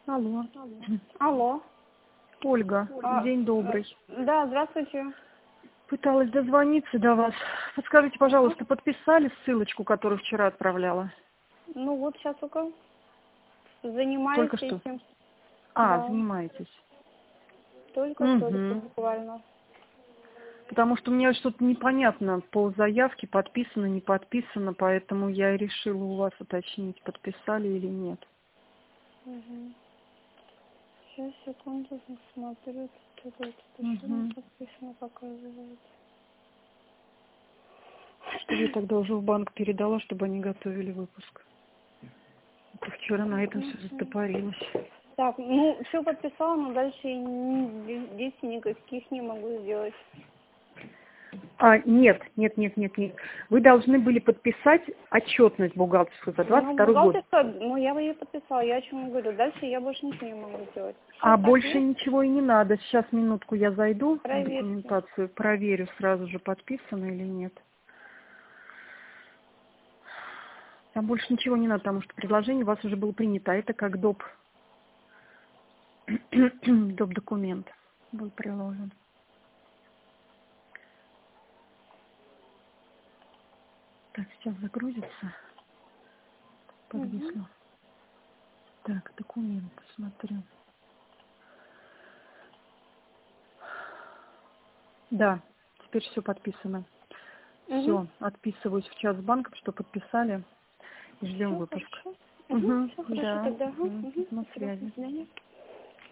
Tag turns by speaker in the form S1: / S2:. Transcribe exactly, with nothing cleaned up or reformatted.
S1: Алло.
S2: Алло.
S1: Ольга,
S2: А,
S1: день добрый.
S2: Да, здравствуйте.
S1: Пыталась дозвониться до вас. Подскажите, пожалуйста, подписали ссылочку, которую вчера отправляла?
S2: Ну вот сейчас только занимаюсь
S1: Только что?
S2: этим.
S1: А,
S2: Да,
S1: занимаетесь.
S2: только-только
S1: Угу.
S2: буквально.
S1: Потому что мне что-то непонятно по заявке, подписано, не подписано, поэтому я и решила у вас уточнить, подписали или нет.
S2: Угу. Сейчас, секунду, смотрю, тут это еще не
S1: Угу.
S2: подписано показывает.
S1: Что я тогда уже в банк передала, чтобы они готовили выпуск. Это вчера на этом все застопорилось.
S2: Так, ну, все подписала, но дальше я ни- действий никаких не могу сделать.
S1: А, нет, нет, нет, нет, нет. Вы должны были подписать отчетность бухгалтерскую за двадцать
S2: Ну,
S1: второй год.
S2: бухгалтерская, ну, я ее подписала, я о чем говорю. Дальше я больше ничего не могу сделать.
S1: А
S2: Сейчас так
S1: больше
S2: есть,
S1: ничего и не надо. Сейчас минутку я зайду в
S2: проверьте.
S1: документацию, проверю сразу же, подписано или нет. Там больше ничего не надо, потому что предложение у вас уже было принято. А это как доп. доп. Документ был приложен. Так, сейчас загрузится.
S2: Угу.
S1: Подвисло. Так, документ, смотрю. Да, теперь все подписано.
S2: Угу.
S1: Все, отписываюсь в чат с банком, что подписали. Ждем
S2: Все
S1: выпуск.
S2: хорошо. Угу.
S1: Угу,
S2: Все хорошо
S1: да,
S2: тогда. Угу.
S1: м,
S2: Угу.
S1: на
S2: Спасибо. До
S1: связи.
S2: свидания.